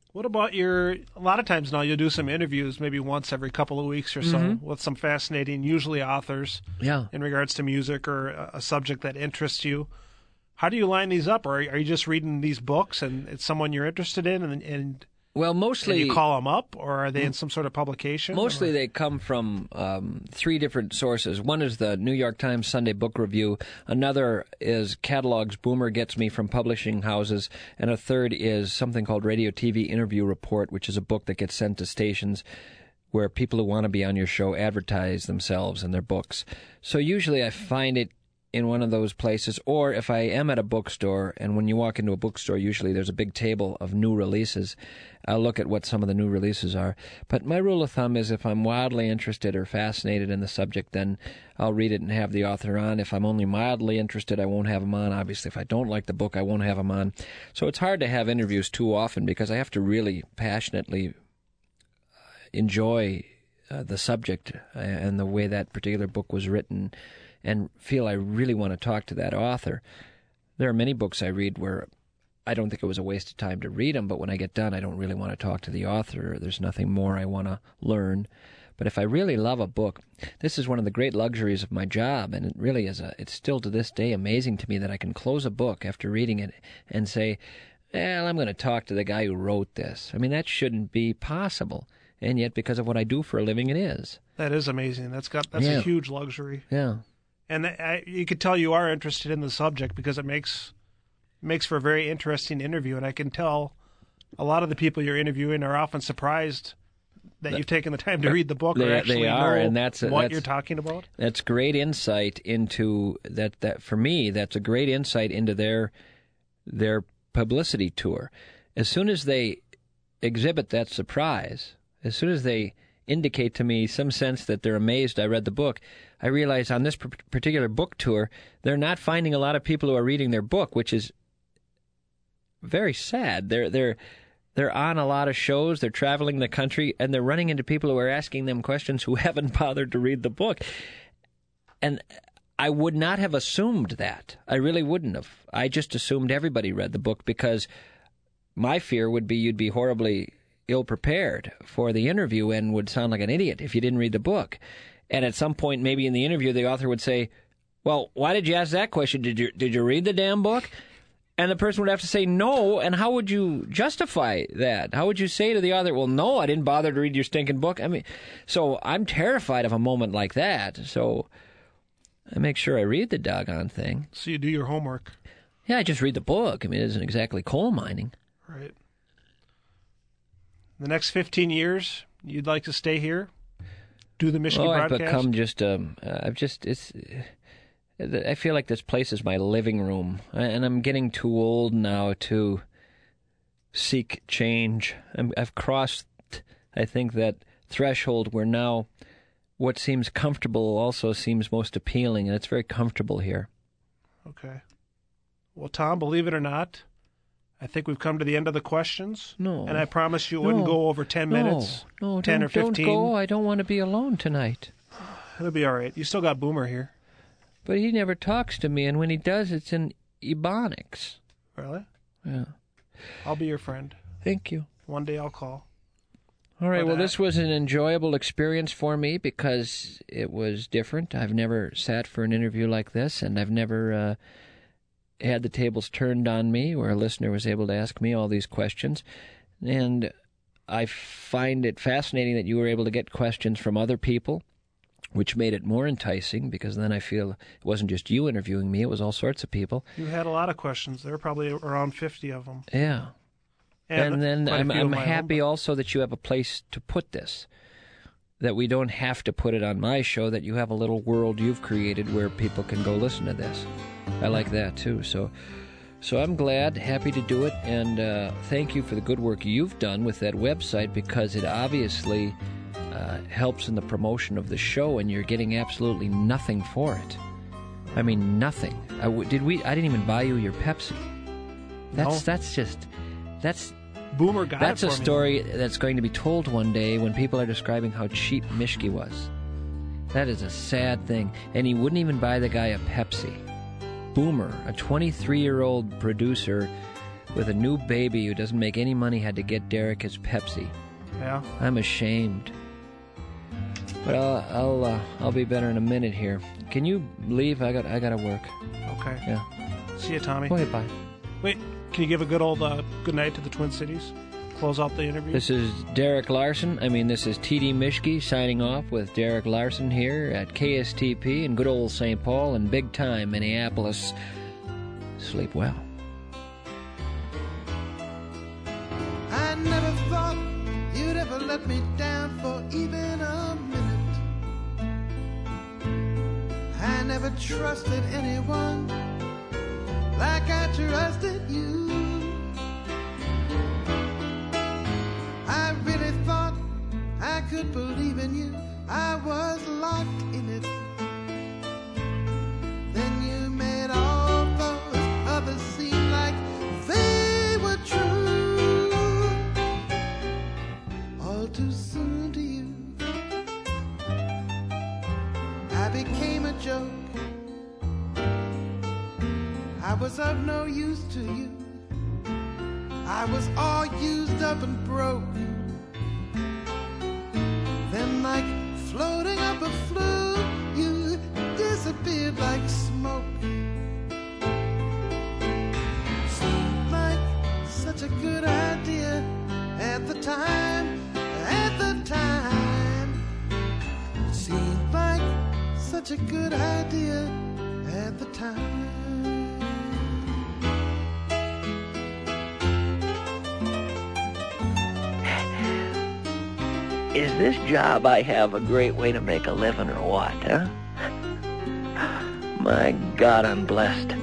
What about a lot of times now you'll do some interviews maybe once every couple of weeks or so with some fascinating, usually authors in regards to music or a subject that interests you. How do you line these up? Or are you just reading these books and it's someone you're interested in and well, mostly you call them up, or are they in some sort of publication? Mostly they come from 3 different sources. One is the New York Times Sunday Book Review. Another is catalogs Boomer gets me from publishing houses. And a third is something called Radio TV Interview Report, which is a book that gets sent to stations where people who want to be on your show advertise themselves and their books. So usually I find it in one of those places, or if I am at a bookstore, and when you walk into a bookstore, usually there's a big table of new releases, I'll look at what some of the new releases are. But my rule of thumb is if I'm wildly interested or fascinated in the subject, then I'll read it and have the author on. If I'm only mildly interested, I won't have him on. Obviously, if I don't like the book, I won't have him on. So it's hard to have interviews too often because I have to really passionately enjoy the subject and the way that particular book was written, and feel I really want to talk to that author. There are many books I read where I don't think it was a waste of time to read them, but when I get done, I don't really want to talk to the author, or there's nothing more I want to learn. But if I really love a book, this is one of the great luxuries of my job, and it really is it's still to this day amazing to me that I can close a book after reading it and say, well, I'm going to talk to the guy who wrote this. I mean, that shouldn't be possible. And yet, because of what I do for a living, it is. That is amazing. That's a huge luxury. Yeah. And you could tell you are interested in the subject because it makes for a very interesting interview. And I can tell a lot of the people you're interviewing are often surprised that you've taken the time to read the book or actually know what you're talking about. That's great insight into that. For me, that's a great insight into their publicity tour. As soon as they exhibit that surprise, as soon as they indicate to me some sense that they're amazed I read the book, I realize on this particular book tour, they're not finding a lot of people who are reading their book, which is very sad. They're on a lot of shows, they're traveling the country, and they're running into people who are asking them questions who haven't bothered to read the book. And I would not have assumed that. I really wouldn't have. I just assumed everybody read the book because my fear would be you'd be horribly ill-prepared for the interview and would sound like an idiot if you didn't read the book. And at some point, maybe in the interview, the author would say, well, why did you ask that question? Did you read the damn book? And the person would have to say no, and how would you justify that? How would you say to the author, well, no, I didn't bother to read your stinking book? I mean, so I'm terrified of a moment like that, so I make sure I read the doggone thing. So you do your homework. Yeah, I just read the book. I mean, it isn't exactly coal mining. Right. The next 15 years, you'd like to stay here? Do the Michigan broadcast? I've become I feel like this place is my living room, and I'm getting too old now to seek change. I've crossed, I think, that threshold where now what seems comfortable also seems most appealing, and it's very comfortable here. Okay. Well, Tom, believe it or not, I think we've come to the end of the questions. No. And I promise you wouldn't go over 10 minutes. No, 10 or 15. Don't go. I don't want to be alone tonight. It'll be all right. You still got Boomer here. But he never talks to me, and when he does, it's in Ebonics. Really? Yeah. I'll be your friend. Thank you. One day I'll call. All right, well, this was an enjoyable experience for me because it was different. I've never sat for an interview like this, and I've never had the tables turned on me where a listener was able to ask me all these questions. And I find it fascinating that you were able to get questions from other people, which made it more enticing because then I feel it wasn't just you interviewing me, it was all sorts of people. You had a lot of questions. There were probably around 50 of them. Yeah. And then I'm happy also that you have a place to put this, that we don't have to put it on my show, that you have a little world you've created where people can go listen to this. I like that, too. So I'm glad, happy to do it, and thank you for the good work you've done with that website because it obviously helps in the promotion of the show, and you're getting absolutely nothing for it. I mean, nothing. I didn't even buy you your Pepsi. That's Boomer got That's it for a story that's going to be told one day when people are describing how cheap Mischke was. That is a sad thing. And he wouldn't even buy the guy a Pepsi. Boomer, a 23-year-old producer with a new baby who doesn't make any money had to get Derek his Pepsi. Yeah? I'm ashamed. But I'll be better in a minute here. Can you leave? I gotta work. Okay. Yeah. See you, Tommy. Go ahead, bye. Wait, can you give a good old good night to the Twin Cities? Close out the interview. This is Derek Larson. This is T.D. Mischke signing off with Derek Larson here at KSTP in good old St. Paul and big time Minneapolis. Sleep well. I never thought you'd ever let me down for even a minute. I never trusted anyone like I trusted you. I really thought I could believe in you. I was locked in it. Then you made all those others seem like they were true. All too soon to you, I became a joke. I was of no use to you. I was all used up and broke. Then like floating up a flute, you disappeared like smoke. Seemed like such a good idea at the time, Seemed like such a good idea at the time. Is this job I have a great way to make a living or what, huh? My God, I'm blessed.